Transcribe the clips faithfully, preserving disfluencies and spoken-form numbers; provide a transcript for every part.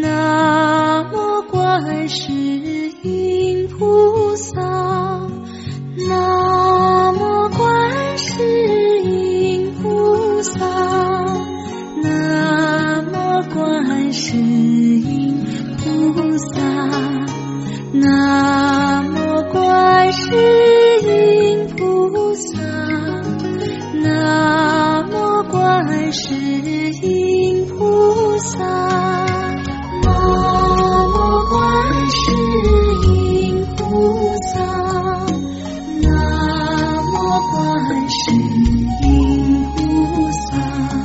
南无观世音菩萨，南无观世音菩萨，南无观世音菩萨，南无观世音菩萨，南无观世音菩萨，南无观世音菩萨，南无观世音菩萨，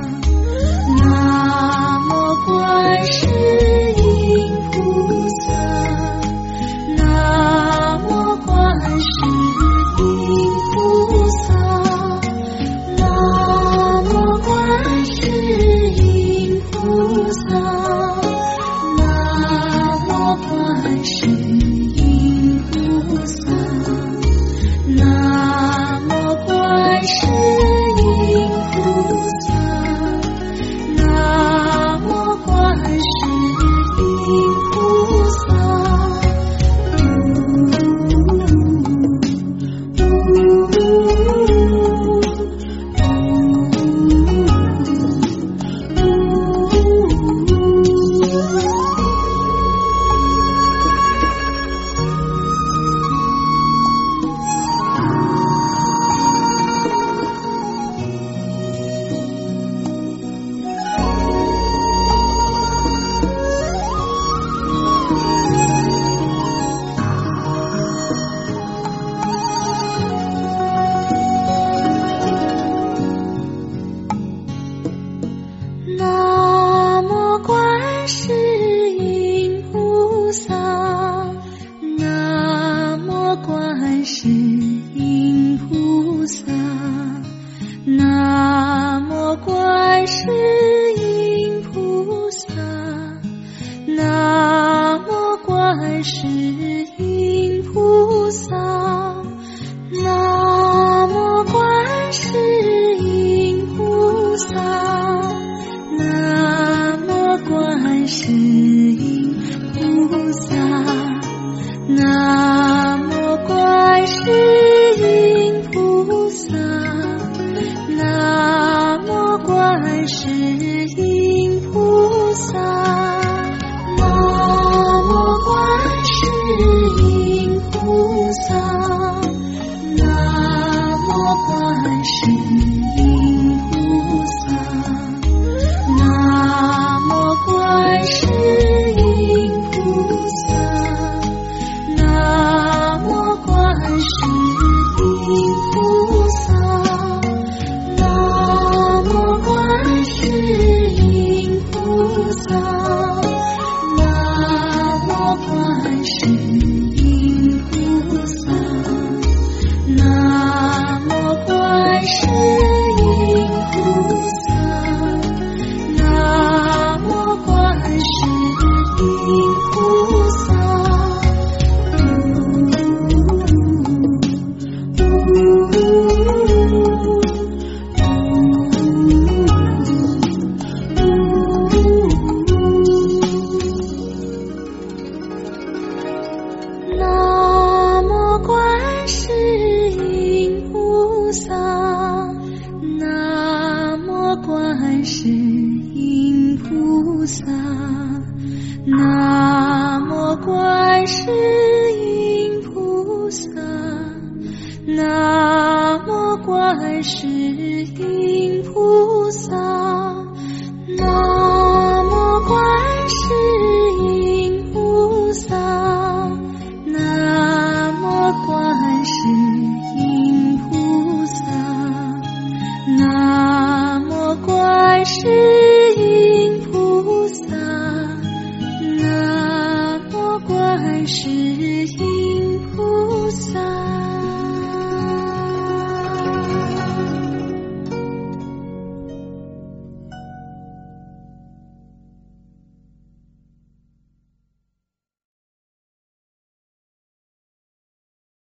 南无观世音菩萨，南无观世音菩萨，南无观世音菩萨，南无观世音菩萨，南无观世音菩萨，南无观世音菩萨。南无观世音菩萨，南无观世音菩萨，南无观世音菩萨，南无观世音菩萨，南无观世音菩萨，南无观世音菩萨，南无观世音菩萨，南无观世音菩萨，南无观世音菩萨，南无观世音菩萨，南无观世音菩萨，南无观世音菩萨，南无观世音菩萨，南无观世音菩萨，南无观世音菩萨，南无观世音菩萨。南无观世音菩萨，南无观世音菩萨，南无观世音菩萨，南无观世音菩萨，南无观世音菩萨，南无观世音菩萨，南无观世音菩萨，南无观世